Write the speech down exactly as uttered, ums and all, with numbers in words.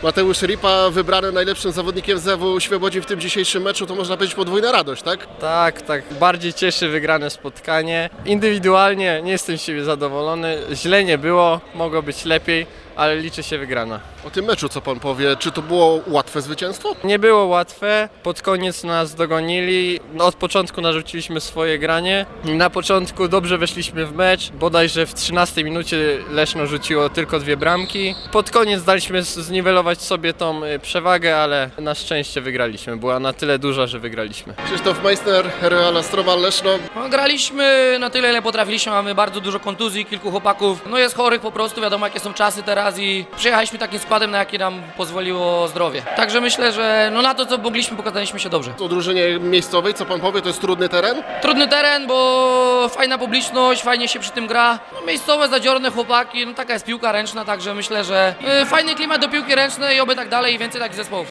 Mateusz Ripa wybrany najlepszym zawodnikiem Z W Świebodzin w tym dzisiejszym meczu, to można powiedzieć podwójna radość, tak? Tak, tak. Bardziej cieszy wygrane spotkanie. Indywidualnie nie jestem z siebie zadowolony. Źle nie było, mogło być lepiej, ale liczy się wygrana. O tym meczu co pan powie? Czy to było łatwe zwycięstwo? Nie było łatwe, pod koniec nas dogonili, od początku narzuciliśmy swoje granie. Na początku dobrze weszliśmy w mecz, bodajże w trzynastej minucie Leszno rzuciło tylko dwie bramki. Pod koniec daliśmy zniwelować sobie tą przewagę, ale na szczęście wygraliśmy, była na tyle duża, że wygraliśmy. Krzysztof Meissner, Real Astromal Leszno. No, graliśmy na tyle, ile potrafiliśmy, mamy bardzo dużo kontuzji, kilku chłopaków, no jest chorych po prostu, wiadomo jakie są czasy teraz i przyjechaliśmy takim składem, na jaki nam pozwoliło zdrowie. Także myślę, że no na to co mogliśmy, pokazaliśmy się dobrze. O drużynie miejscowej, co pan powie, to jest trudny teren? Trudny teren, bo fajna publiczność, fajnie się przy tym gra. No, miejscowe, zadziorne chłopaki, no taka jest piłka ręczna, także myślę, że y, fajny klimat do piłki ręcznej i oby tak dalej i więcej takich zespołów.